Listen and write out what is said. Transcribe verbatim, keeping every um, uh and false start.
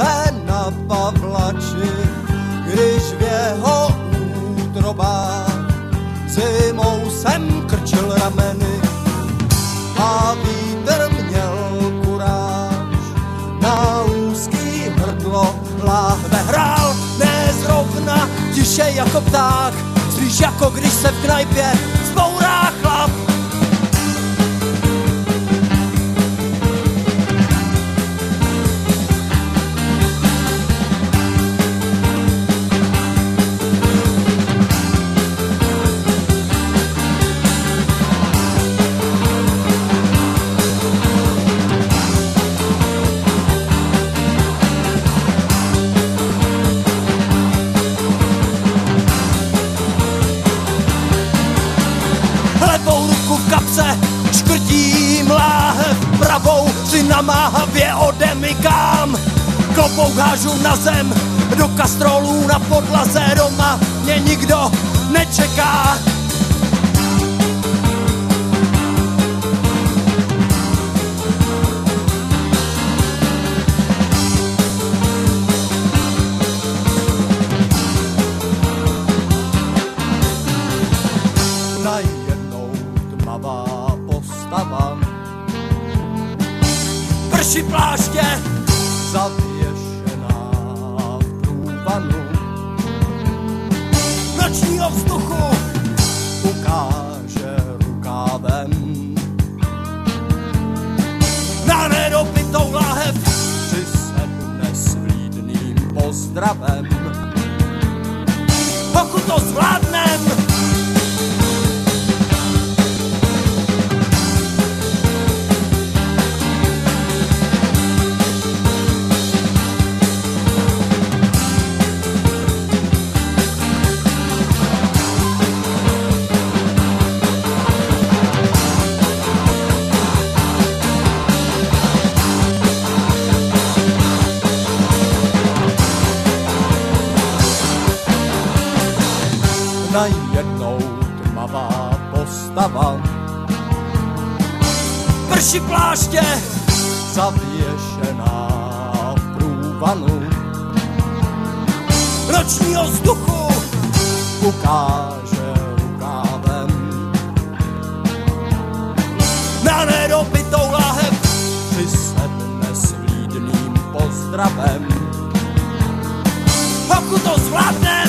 se na Pavlači, když v jeho útrobách zimou jsem krčil rameny a vítr měl kuráž. Na úzký hrdlo láhve hrál, ne zrovna tiše jako pták, spíš jako když se v knajpě zbourá chlap. Levou ruku v kapse škrtím láhev, pravou si namáhavě odemykám. Klobouk hážu na zem, do kastrolů na podlaze, doma mě nikdo nečeká. Postava prší pláště zavěšená v průvanu nočního vzduchu ukáže rukávem na nedopitou láhev přisedne s vlídným pozdravem. Pokud to zvládnem, najednou tmavá postava prší pláště zavěšená v průvanu nočního vzduchu ukáže rukávem na nedopitou láhev přisedne s vlídným pozdravem. Pokud to zvládne,